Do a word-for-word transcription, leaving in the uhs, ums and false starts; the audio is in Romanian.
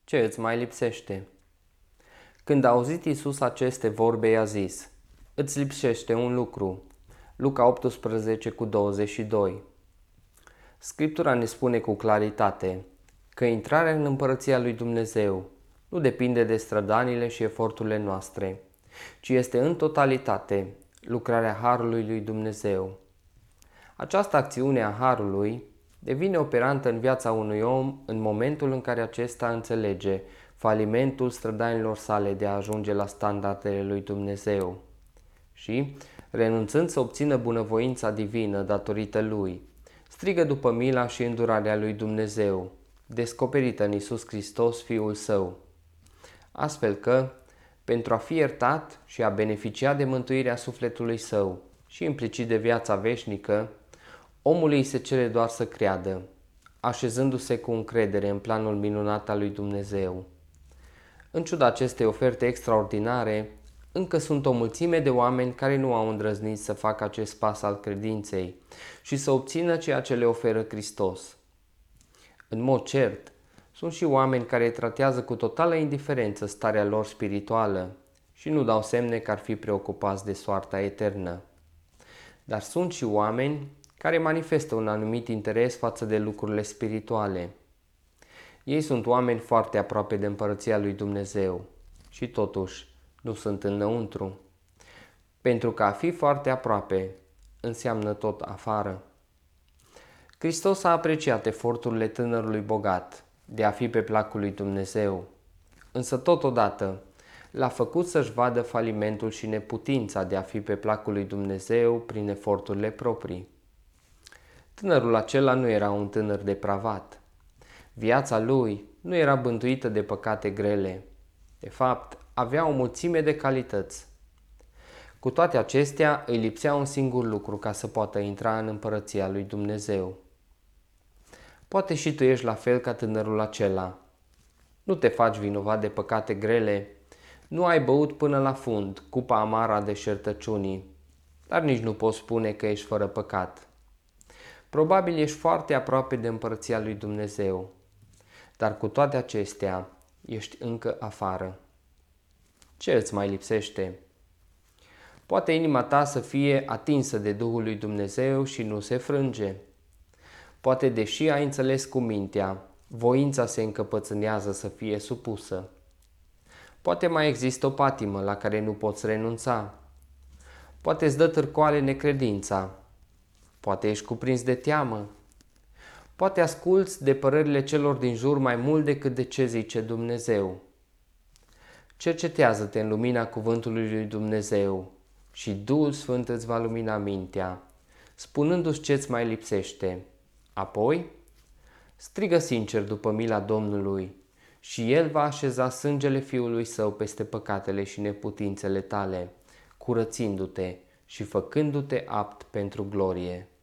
Ce îți mai lipsește? Când a auzit Iisus aceste vorbe, i-a zis: Îți lipsește un lucru. Luca optsprezece cu douăzeci și doi. Scriptura ne spune cu claritate că intrarea în împărăția lui Dumnezeu nu depinde de strădanile și eforturile noastre, ci este în totalitate lucrarea Harului lui Dumnezeu. Această acțiune a Harului devine operantă în viața unui om în momentul în care acesta înțelege falimentul strădanilor sale de a ajunge la standardele lui Dumnezeu și, renunțând să obțină bunăvoința divină datorită lui, strigă după mila și îndurarea lui Dumnezeu, descoperită în Iisus Hristos, Fiul Său. Astfel că, pentru a fi iertat și a beneficia de mântuirea sufletului său și implicit de viața veșnică, omului îi se cere doar să creadă, așezându-se cu încredere în planul minunat al lui Dumnezeu. În ciuda acestei oferte extraordinare, încă sunt o mulțime de oameni care nu au îndrăznit să facă acest pas al credinței și să obțină ceea ce le oferă Hristos. În mod cert, sunt și oameni care tratează cu totală indiferență starea lor spirituală și nu dau semne că ar fi preocupați de soarta eternă. Dar sunt și oameni care manifestă un anumit interes față de lucrurile spirituale. Ei sunt oameni foarte aproape de împărăția lui Dumnezeu și totuși nu sunt înăuntru, pentru că a fi foarte aproape înseamnă tot afară. Hristos a apreciat eforturile tânărului bogat de a fi pe placul lui Dumnezeu, însă totodată l-a făcut să-și vadă falimentul și neputința de a fi pe placul lui Dumnezeu prin eforturile proprii. Tânărul acela nu era un tânăr depravat. Viața lui nu era bântuită de păcate grele. De fapt, avea o mulțime de calități. Cu toate acestea, îi lipsea un singur lucru ca să poată intra în împărăția lui Dumnezeu. Poate și tu ești la fel ca tânărul acela. Nu te faci vinovat de păcate grele, nu ai băut până la fund cupa amară a deșertăciunii, dar nici nu poți spune că ești fără păcat. Probabil ești foarte aproape de împărăția lui Dumnezeu, dar cu toate acestea ești încă afară. Ce îți mai lipsește? Poate inima ta să fie atinsă de Duhul lui Dumnezeu și nu se frânge. Poate, deși ai înțeles cu mintea, voința se încăpățânează să fie supusă. Poate mai există o patimă la care nu poți renunța. Poate îți dă târcoale necredința. Poate ești cuprins de teamă. Poate asculți de părerile celor din jur mai mult decât de ce zice Dumnezeu. Cercetează-te în lumina cuvântului lui Dumnezeu și Duhul Sfânt îți va lumina mintea, spunându-ți ce-ți mai lipsește. Apoi, strigă sincer după mila Domnului și El va așeza sângele Fiului Său peste păcatele și neputințele tale, curățindu-te și făcându-te apt pentru glorie.